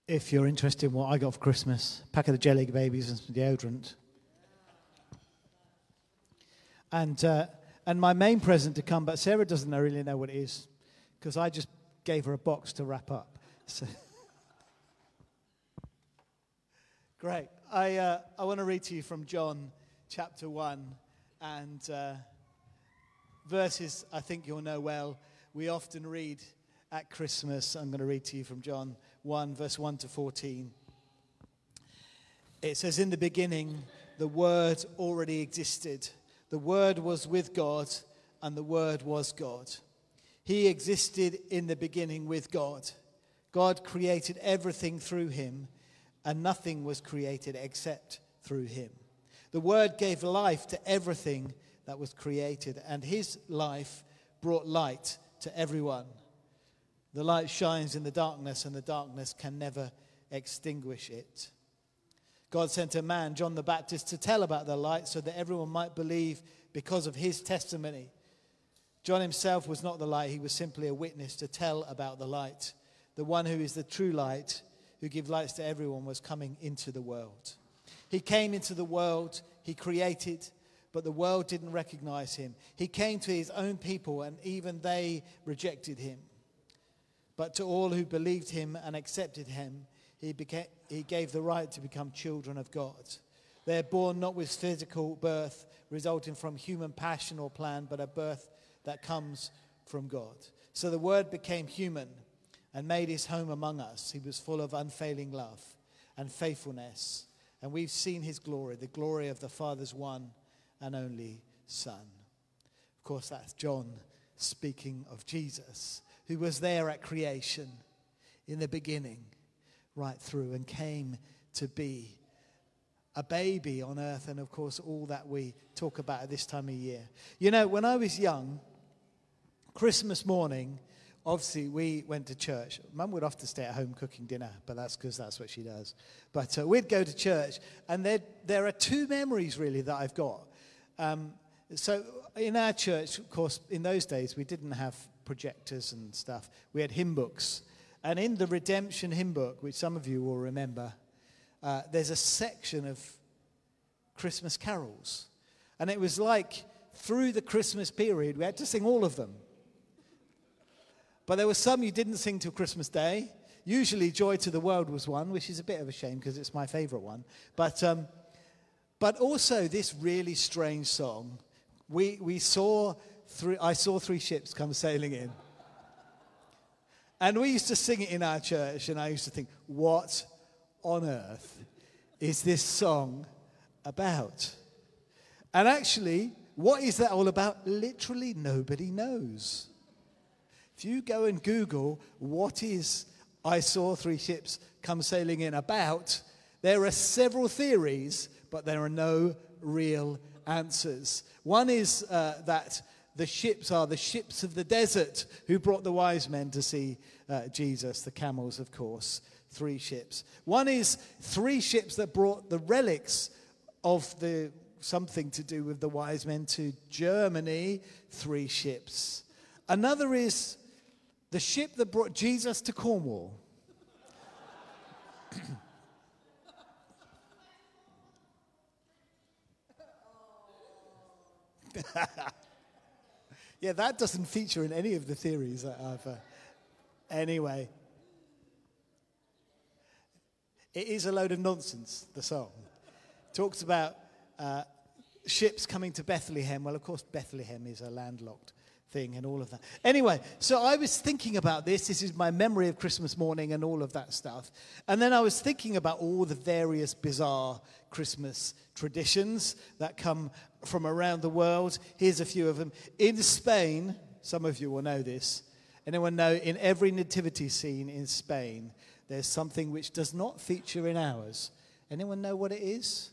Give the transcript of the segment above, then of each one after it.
If you're interested in what I got for Christmas, a pack of the Jelly Babies and some deodorant. And my main present to come, but Sarah doesn't really know what it is, because I just gave her a box to wrap up. So great. I want to read to you from John chapter 1, and verses I think you'll know well. We often read at Christmas. I'm going to read to you from John 1, verse 1 to 14. It says, "In the beginning, the Word already existed. The Word was with God, and the Word was God. He existed in the beginning with God. God created everything through him, and nothing was created except through him. The Word gave life to everything that was created, and his life brought light to everyone. The light shines in the darkness, and the darkness can never extinguish it. God sent a man, John the Baptist, to tell about the light so that everyone might believe because of his testimony. John himself was not the light. He was simply a witness to tell about the light. The one who is the true light, who gives lights to everyone, was coming into the world. He came into the world he created, but the world didn't recognize him. He came to his own people, and even they rejected him. But to all who believed him and accepted him, he gave the right to become children of God. They are born not with physical birth resulting from human passion or plan, but a birth that comes from God. So the Word became human and made his home among us. He was full of unfailing love and faithfulness. And we've seen his glory, the glory of the Father's one and only Son." Of course, that's John speaking of Jesus, who was there at creation in the beginning, right through, and came to be a baby on earth, and of course all that we talk about at this time of year. You know, when I was young, Christmas morning, obviously we went to church. Mum would often stay at home cooking dinner, but that's because that's what she does. But we'd go to church, and there are two memories really that I've got. So in our church, of course, in those days we didn't have projectors and stuff. We had hymn books. And in the Redemption hymn book, which some of you will remember, there's a section of Christmas carols. And it was like through the Christmas period, we had to sing all of them. But there were some you didn't sing till Christmas Day. Usually Joy to the World was one, which is a bit of a shame because it's my favourite one. But also this really strange song. I saw three ships come sailing in. And we used to sing it in our church, and I used to think, what on earth is this song about? And actually, what is that all about? Literally nobody knows. If you go and Google what is "I Saw Three Ships Come Sailing In" about, there are several theories, but there are no real answers. One is that the ships are the ships of the desert who brought the wise men to see Jesus, the camels, of course, three ships. One is three ships that brought the relics of something to do with the wise men to Germany, three ships. Another is the ship that brought Jesus to Cornwall. Yeah, that doesn't feature in any of the theories that I've... Anyway. It is a load of nonsense, the song. Talks about ships coming to Bethlehem. Well, of course, Bethlehem is a landlocked thing and all of that. Anyway, so I was thinking about this. This is my memory of Christmas morning and all of that stuff. And then I was thinking about all the various bizarre Christmas traditions that come from around the world. Here's a few of them. In Spain, some of you will know this. Anyone know, in every nativity scene in Spain, there's something which does not feature in ours. Anyone know what it is?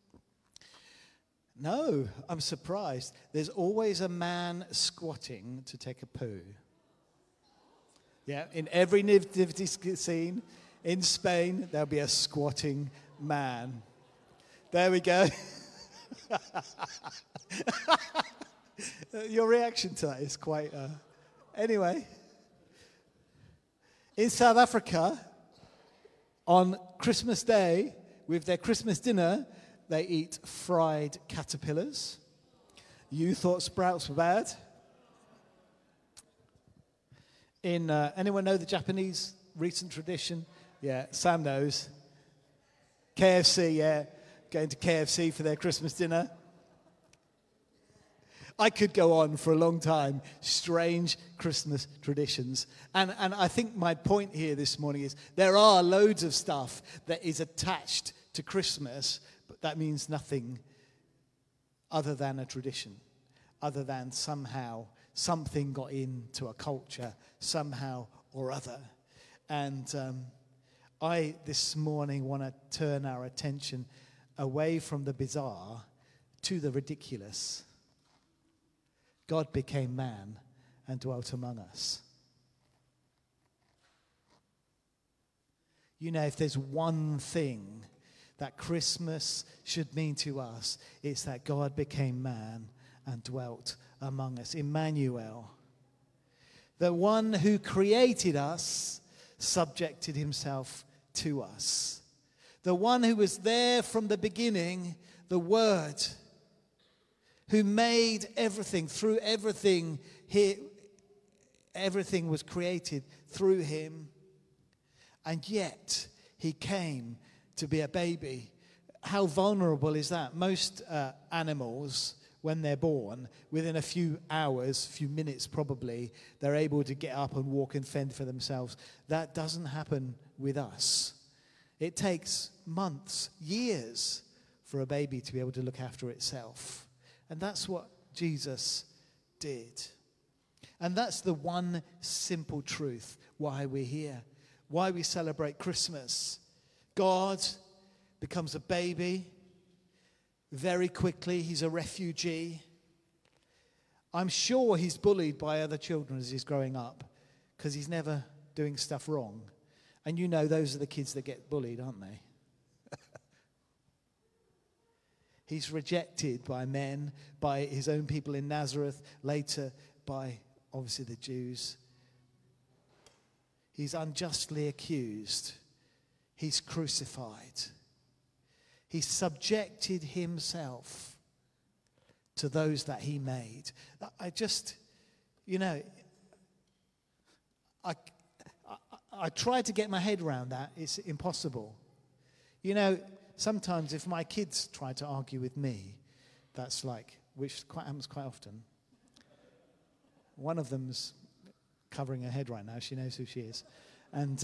No, I'm surprised. There's always a man squatting to take a poo. Yeah, in every nativity scene in Spain, there'll be a squatting man. There we go. Your reaction to that is quite... Anyway. In South Africa, On Christmas Day, with their Christmas dinner, they eat fried caterpillars. You thought sprouts were bad? Anyone know the Japanese recent tradition? Yeah, Sam knows. KFC, yeah. Going to KFC for their Christmas dinner. I could go on for a long time. Strange Christmas traditions. And I think my point here this morning is there are loads of stuff that is attached to Christmas, but that means nothing other than a tradition, other than somehow something got into a culture somehow or other. And I this morning want to turn our attention away from the bizarre to the ridiculous. God became man and dwelt among us. You know, if there's one thing that Christmas should mean to us, it's that God became man and dwelt among us. Emmanuel, the one who created us, subjected himself to us. The one who was there from the beginning, the Word, who made everything, through everything, everything was created through him. And yet, he came to be a baby. How vulnerable is that? Most animals, when they're born, within a few hours, few minutes probably, they're able to get up and walk and fend for themselves. That doesn't happen with us. It takes months, years, for a baby to be able to look after itself. And that's what Jesus did. And that's the one simple truth why we're here, why we celebrate Christmas. God becomes a baby very quickly. He's a refugee. I'm sure he's bullied by other children as he's growing up because he's never doing stuff wrong. And you know those are the kids that get bullied, aren't they? He's rejected by men, by his own people in Nazareth, later by, obviously, the Jews. He's unjustly accused. He's crucified. He subjected himself to those that he made. I just, you know, I tried to get my head around that. It's impossible. You know, sometimes if my kids try to argue with me, that's like, which happens quite often. One of them's covering her head right now. She knows who she is. And,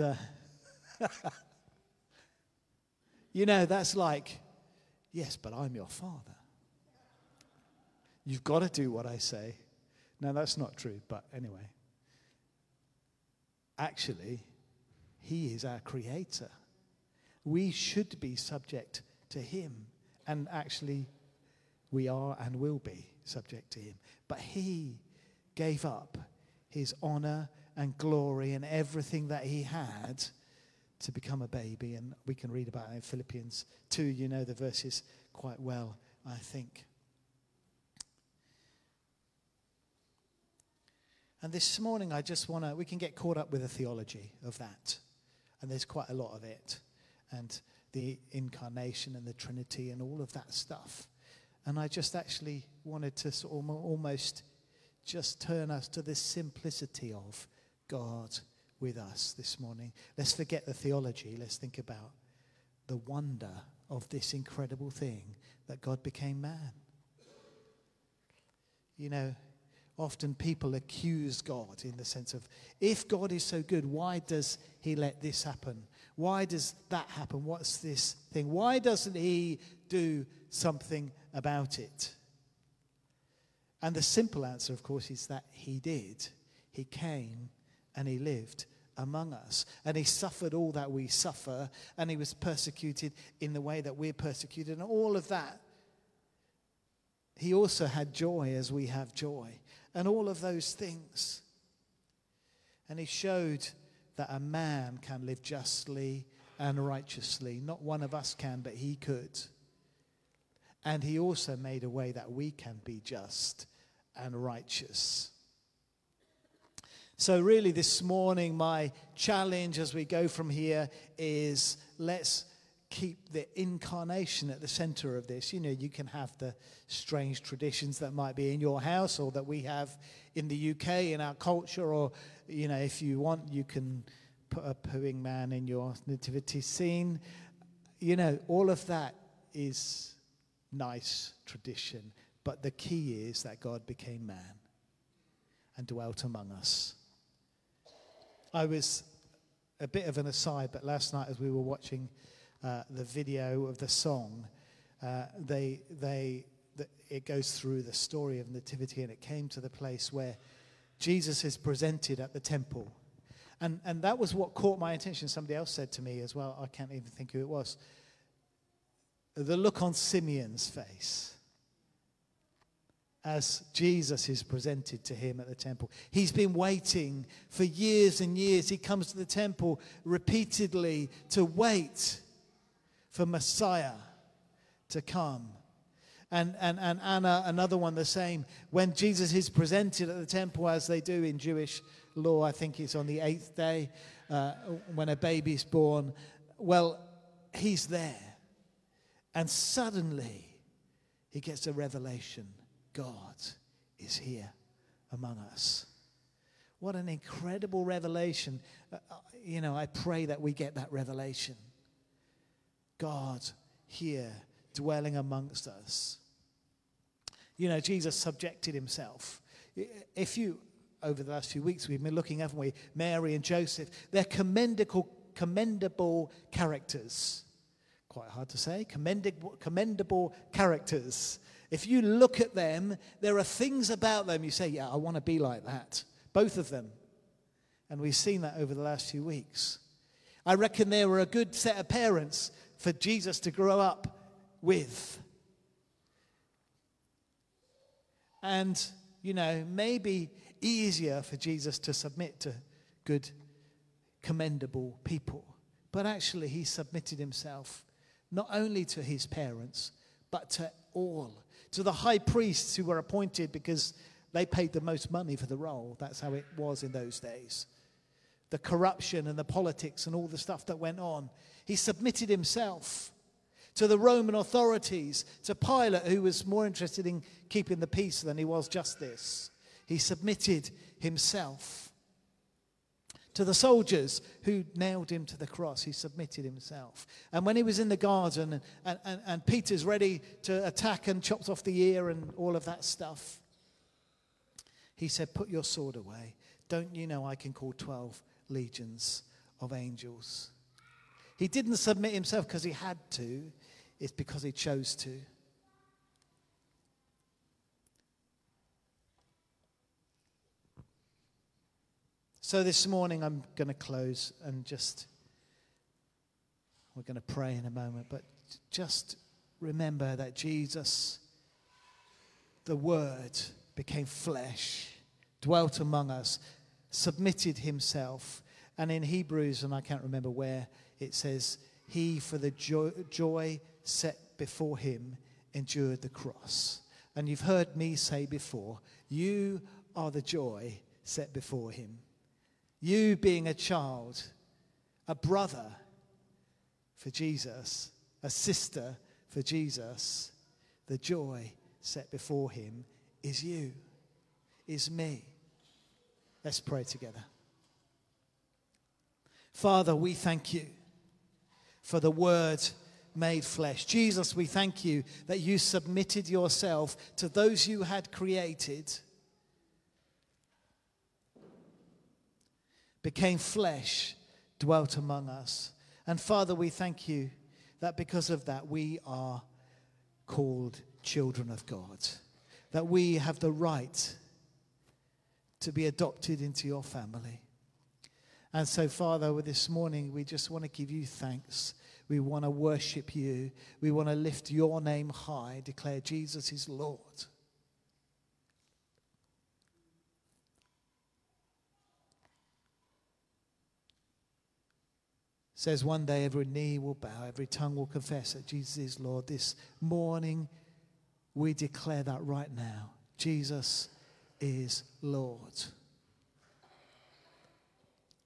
you know, that's like, yes, but I'm your father. You've got to do what I say. No, that's not true, but anyway. Actually, he is our creator. We should be subject to him. And actually, we are and will be subject to him. But he gave up his honor and glory and everything that he had to become a baby. And we can read about it in Philippians 2. You know the verses quite well, I think. And this morning, I just want to, we can get caught up with the theology of that. And there's quite a lot of it. And the incarnation and the Trinity and all of that stuff. And I just actually wanted to sort of almost just turn us to this simplicity of God with us this morning. Let's forget the theology. Let's think about the wonder of this incredible thing that God became man. You know, often people accuse God in the sense of, if God is so good, why does he let this happen? Why does that happen? What's this thing? Why doesn't he do something about it? And the simple answer, of course, is that he did. He came and he lived among us. And he suffered all that we suffer. And he was persecuted in the way that we're persecuted. And all of that. He also had joy as we have joy. And all of those things. And he showed that a man can live justly and righteously. Not one of us can, but he could. And he also made a way that we can be just and righteous. So really this morning, my challenge as we go from here is let's keep the incarnation at the center of this. You know, you can have the strange traditions that might be in your house or that we have in the UK in our culture, or, you know, if you want, you can put a pooing man in your nativity scene. You know, all of that is nice tradition. But the key is that God became man and dwelt among us. I was, a bit of an aside, but last night as we were watching the video of the song, it goes through the story of nativity, and it came to the place where Jesus is presented at the temple. And that was what caught my attention. Somebody else said to me as well, I can't even think who it was, the look on Simeon's face as Jesus is presented to him at the temple. He's been waiting for years and years. He comes to the temple repeatedly to wait for Messiah to come. And Anna, another one the same. When Jesus is presented at the temple, as they do in Jewish law, I think it's on the 8th day, when a baby's born, well, he's there. And suddenly, he gets a revelation. God is here among us. What an incredible revelation. You know, I pray that we get that revelation. God here dwelling amongst us. You know, Jesus subjected himself. If you, over the last few weeks, we've been looking, haven't we? Mary and Joseph. They're commendable characters. Quite hard to say. Commendable characters. If you look at them, there are things about them you say, yeah, I want to be like that. Both of them. And we've seen that over the last few weeks. I reckon they were a good set of parents for Jesus to grow up with. And, you know, maybe easier for Jesus to submit to good, commendable people. But actually, he submitted himself not only to his parents, but to all. To the high priests who were appointed because they paid the most money for the role. That's how it was in those days. The corruption and the politics and all the stuff that went on. He submitted himself to the Roman authorities, to Pilate, who was more interested in keeping the peace than he was justice. He submitted himself. To the soldiers who nailed him to the cross, he submitted himself. And when he was in the garden and Peter's ready to attack and chops off the ear and all of that stuff, he said, put your sword away. Don't you know I can call 12 legions of angels? He didn't submit himself because he had to. It's because he chose to. So this morning I'm going to close and we're going to pray in a moment, but just remember that Jesus, the Word, became flesh, dwelt among us, submitted himself. And in Hebrews, and I can't remember where, it says, he for the joy set before him endured the cross. And you've heard me say before, you are the joy set before him. You being a child, a brother for Jesus, a sister for Jesus, the joy set before him is you, is me. Let's pray together. Father, we thank you for the Word made flesh. Jesus, we thank you that you submitted yourself to those you had created, became flesh, dwelt among us. And Father, we thank you that because of that we are called children of God, that we have the right to be adopted into your family. And so, Father, this morning we just want to give you thanks. We want to worship you. We want to lift your name high, declare Jesus is Lord. Says one day every knee will bow, every tongue will confess that Jesus is Lord. This morning we declare that right now. Jesus is Lord.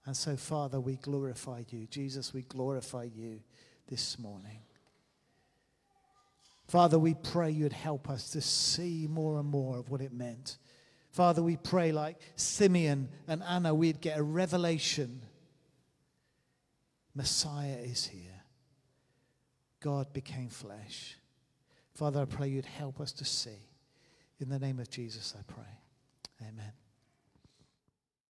And so, Father, we glorify you. Jesus, we glorify you this morning. Father, we pray you'd help us to see more and more of what it meant. Father, we pray like Simeon and Anna, we'd get a revelation. Messiah is here. God became flesh. Father, I pray you'd help us to see. In the name of Jesus, I pray. Amen.